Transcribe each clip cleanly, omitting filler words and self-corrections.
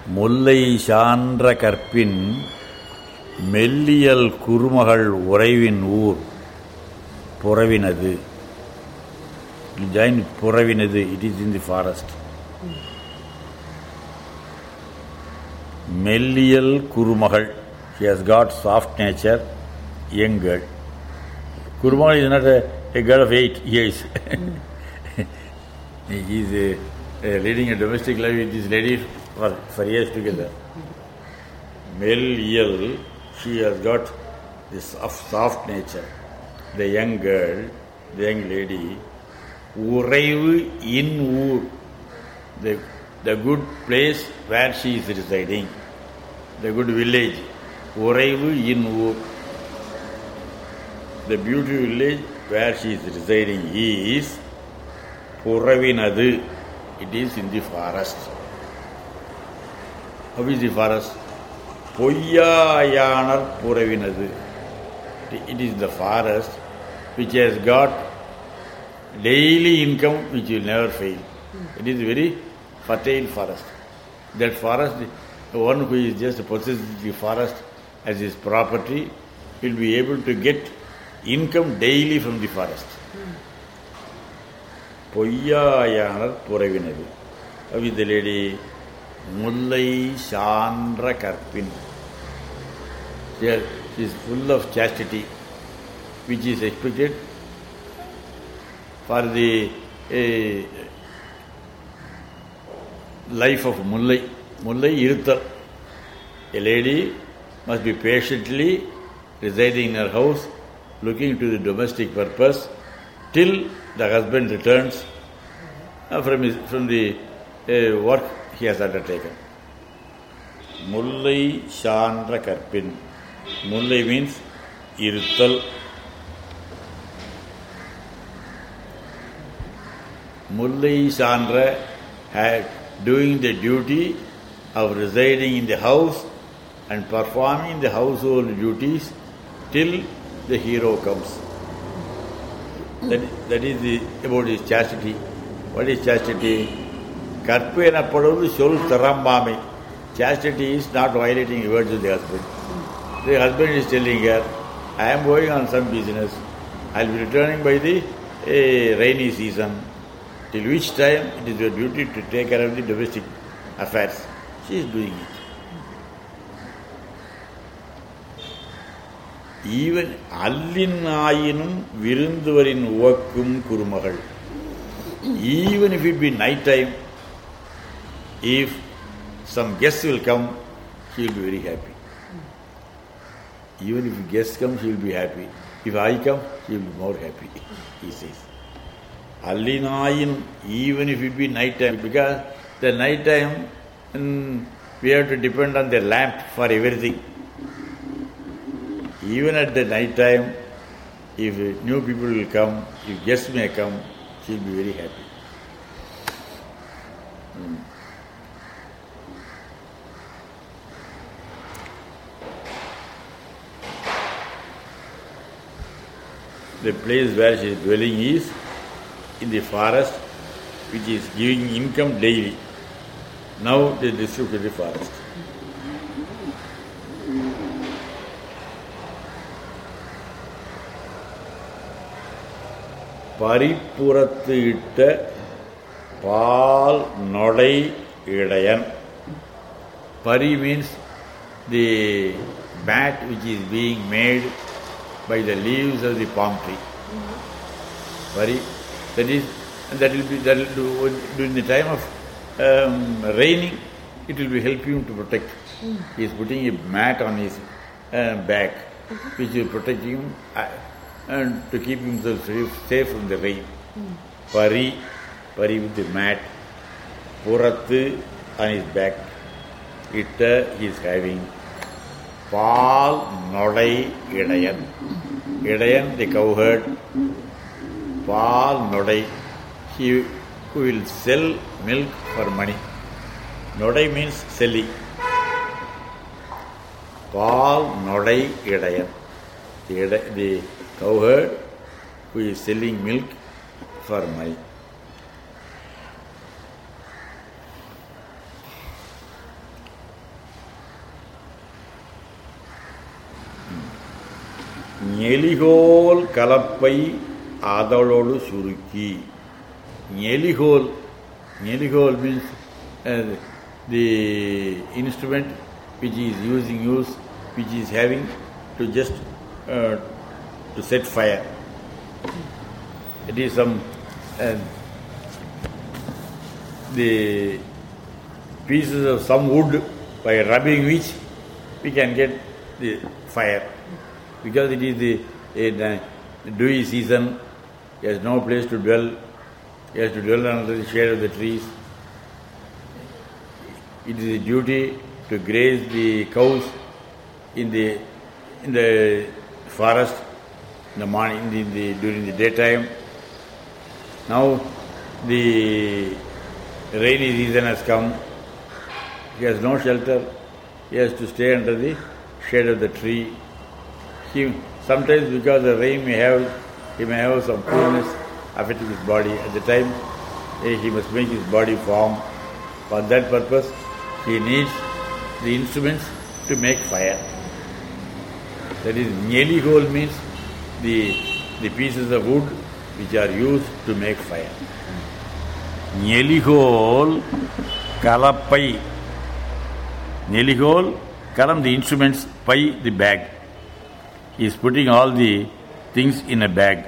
முல்லை சான்ற கற்பின் மெல்லியல் குறுமகள் உறைவின் ஊர் புறவினது. Join புறவினது. It is in the forest. மெல்லியல் குறுமகள். She has got soft nature, young girl. Kurumagal is not a girl of 8 years. He is leading a domestic life with this lady for years together. மெல்லியல், she has got this soft nature. The young girl, the young lady, உறைவு in ஊர், the good place where she is residing, the good village. உறைவு in ஊர், the beautiful village where she is residing is புறவினது. It is in the forest. How is the forest? பொய்யாயானர் புறவினது. It is the forest which has got daily income which will never fail. It is a very fertile forest. That forest, the one who is just possesses the forest as his property will be able to get income daily from the forest. பொய்யாயானர் புறவினது. How is the lady? முல்லை சான்ற கற்பின். She is full of chastity, which is expected for the life of Mullai. Mullai iruttal. A lady must be patiently residing in her house, looking to the domestic purpose till the husband returns from the work he has undertaken. Mullai சான்ற கற்பின். Mullai means iruttal. Mullai சான்ற doing the duty of residing in the house and performing the household duties till the hero comes. That is about his chastity. What is chastity? கற்பு எனப்படுவது சொல் திறம்பாமை. Chastity is not violating the words of the husband. The husband is telling her, I am going on some business. I will be returning by the rainy season. Till which time it is your duty to take care of the domestic affairs. She is doing it. Even அல்லின் ஆயினும் விருந்துவரின் உவக்கும் குறுமகள். Even if it be night time, if some guests will come, she will be very happy. Even if guests come, she will be happy. If I come, she will be more happy, he says. Allinayin, even if it be night time, because the night time we have to depend on the lamp for everything. Even at the night time, if new people will come, if guests may come, she will be very happy. The place where she is dwelling is in the forest, which is giving income daily. Now they distribute the forest. பரிப்புறத்து இட்ட பால் நொடை இடையன். Pari means the mat which is being made by the leaves of the palm tree. Pari, that will do during the time of raining. It will be helping him to protect. He is putting a mat on his back, which will protect him and to keep himself safe from the rain. Pari with the mat. Purathu on his back. Itta he is having. Paal nodai idayan. Idayan, the cowherd. Paal nodai. He who will sell milk for money. Nodai means selling. Paal nodai idayan. The cowherd who is selling milk for money. Nyeligol Kalappai Adalodu Suruki. Nyeligol means the instrument which is which is having to just to set fire. It is some the pieces of some wood by rubbing which we can get the fire. Because it is the dewy season, he has no place to dwell. He has to dwell under the shade of the trees. It is a duty to graze the cows in the forest in the morning, during the daytime. Now the rainy season has come. He has no shelter. He has to stay under the shade of the tree. Sometimes because the rain he may have some coolness affecting his body. At the time, he must make his body warm. For that purpose, he needs the instruments to make fire. That is, Nyeligol means the pieces of wood which are used to make fire. Nyeligol Kalappai. Nyeligol, Kalam the instruments, Pai the bag. He is putting all the things in a bag.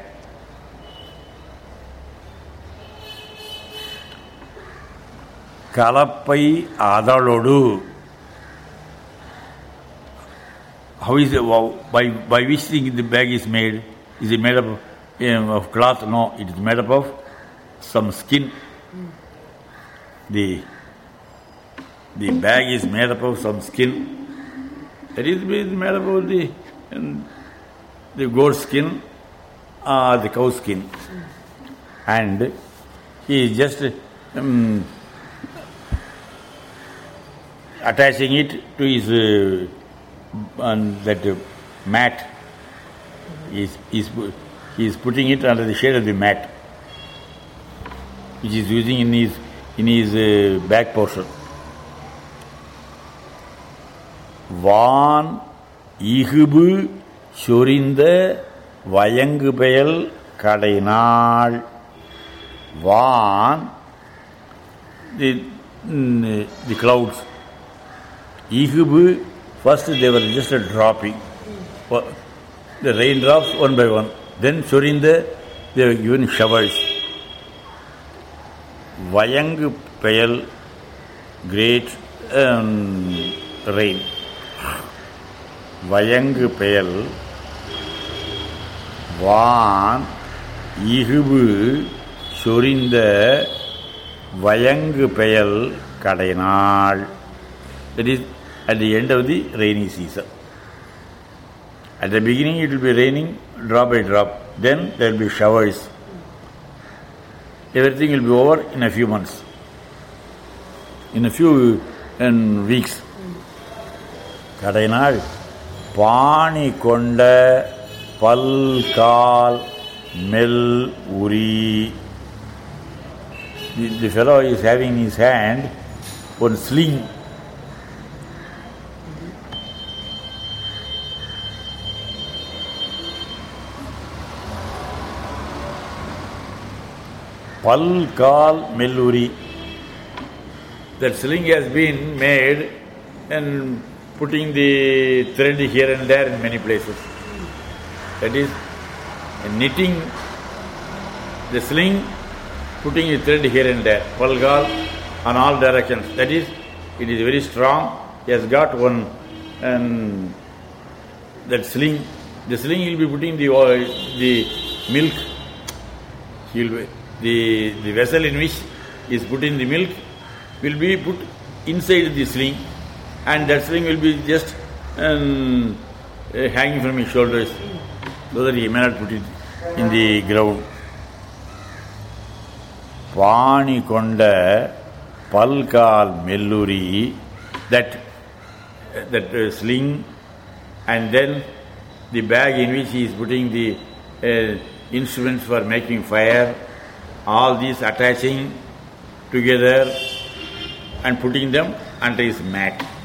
Kalappai Adalodu. How is it? By which thing the bag is made? Is it made up of cloth? No, it is made up of some skin. The bag is made up of some skin. That is made up of the goat skin or the cow skin. And he is just attaching it to his that mat. He is putting it under the shade of the mat, which is using in his back portion. Van Ihubu Shurinda Vayangupayal Kadainal. Van the clouds. Ihubu, first they were just a dropping. The raindrops one by one. Then Shurinda, they were given showers. Vayangupayal, great rain. Vayangupayal, Van Ihubu Shurinda Vayangupayal Kadainal. That is at the end of the rainy season. At the beginning it will be raining drop by drop. Then there will be showers. Everything will be over in a few months. In a few weeks. Kadainal Pani Konda Palkal Mel Uri. The fellow is having in his hand one sling. Palkal Melluri. That sling has been made and putting the thread here and there in many places. That is, knitting the sling, putting the thread here and there. Palkal on all directions. That is, it is very strong. He has got one that sling. The sling will be putting the milk. The vessel in which is put in the milk will be put inside the sling, and that sling will be just hanging from his shoulders so that he may not put it in the ground. Pani Konda Palkal Melluri, that sling, and then the bag in which he is putting the instruments for making fire, all these attaching together and putting them under his mat.